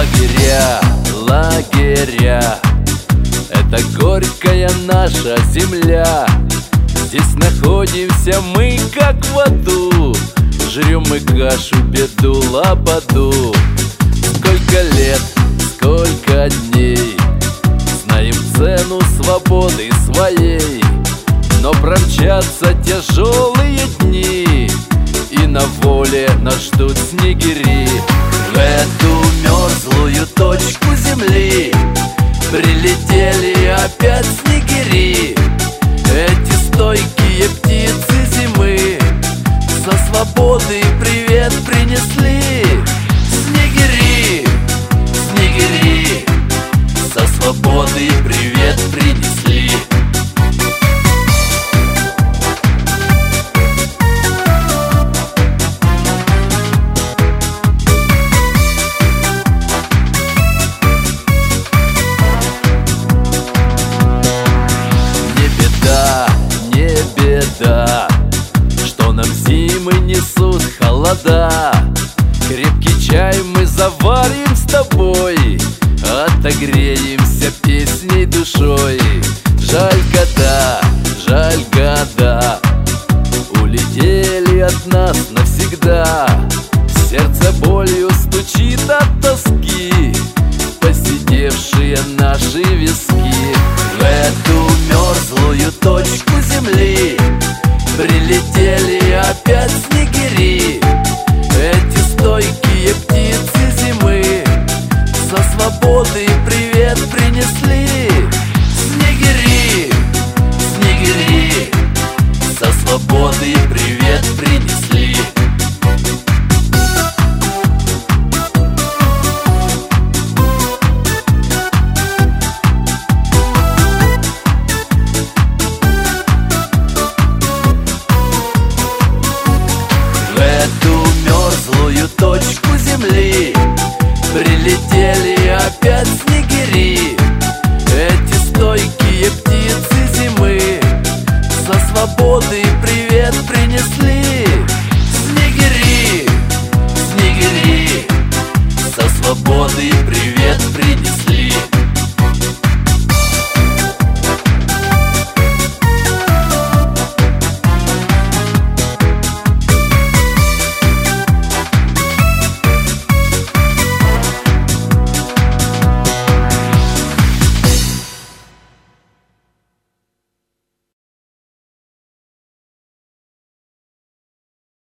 Лагеря, лагеря, это горькая наша земля. Здесь находимся мы, как в аду, жрем мы кашу, беду, лободу. Сколько лет, сколько дней, знаем цену свободы своей. Но промчатся тяжелые дни, и на воле нас ждут снегири. В эту мерзлую точку земли прилетели опять снегири. Эти стойкие птицы зимы со свободы привет принесли. Снегири, снегири, со свободы привет принесли. Беда, что нам зимы несут холода. Крепкий чай мы заварим с тобой, отогреемся песней душой. Жаль года улетели от нас навсегда. Сердце болью стучит от тоски посидевшие наши виски. В эту мерзлую точку земли прилетели опять снегири. Эти стойкие птицы зимы со свободы привет принесли. Снегири, снегири, со свободы привет принесли. Точку земли прилетели опять снегири. Эти стойкие птицы зимы со свободы привет принесли. Снегири, снегири, со свободы